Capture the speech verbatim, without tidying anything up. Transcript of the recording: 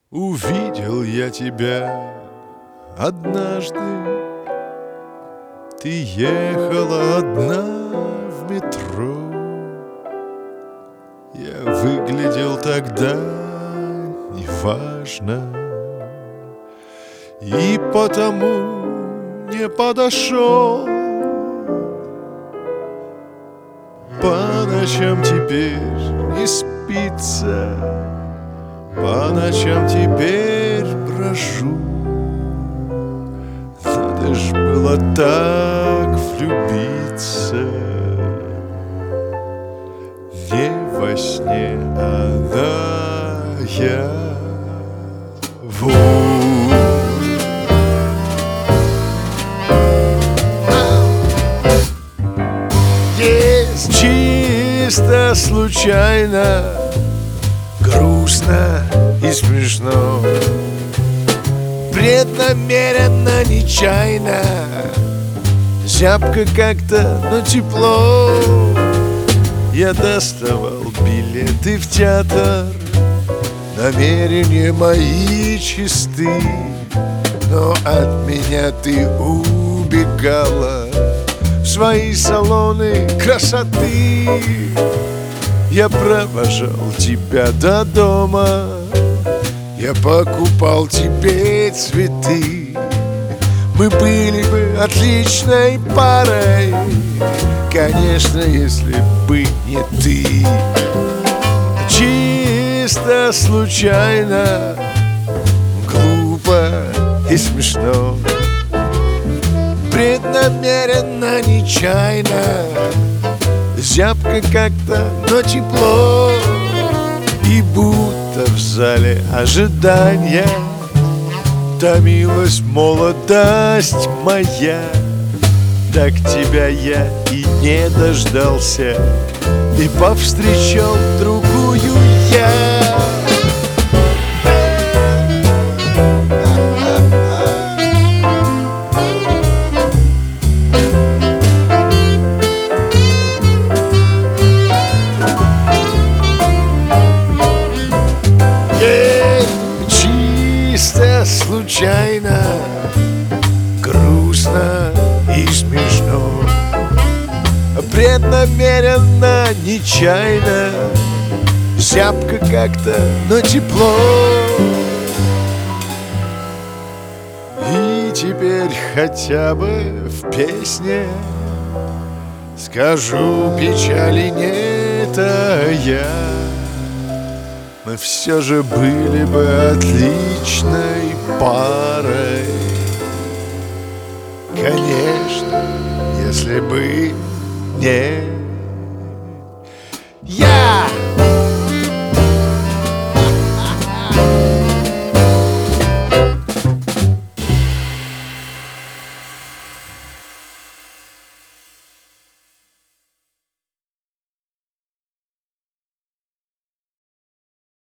Увидел я тебя однажды. Ты ехала одна в метро. Я выглядел тогда неважно, и потому не подошел. По ночам теперь не спится, по ночам теперь брожу. Надо ж было так влюбиться. Не во сне, а наяву. Есть чисто случайно, грустно и смешно, преднамеренно, нечаянно, зябко как-то, но тепло. Я доставал билеты в театр, намерения мои чисты, но от меня ты убегала в свои салоны красоты. Я провожал тебя до дома, я покупал тебе цветы. Мы были бы отличной парой, конечно, если бы не ты. Чисто случайно, глупо и смешно, преднамеренно, нечаянно, зябко как-то, но тепло. И будто в зале ожидания томилась молодость моя. Так тебя я и не дождался, и повстречал другую я. Чисто случайно, грустно и смешно, преднамеренно, нечаянно, зябко как-то, но тепло. И теперь хотя бы в песне скажу, печали не тая, мы все же были бы отличной парой. Конечно, если бы не я.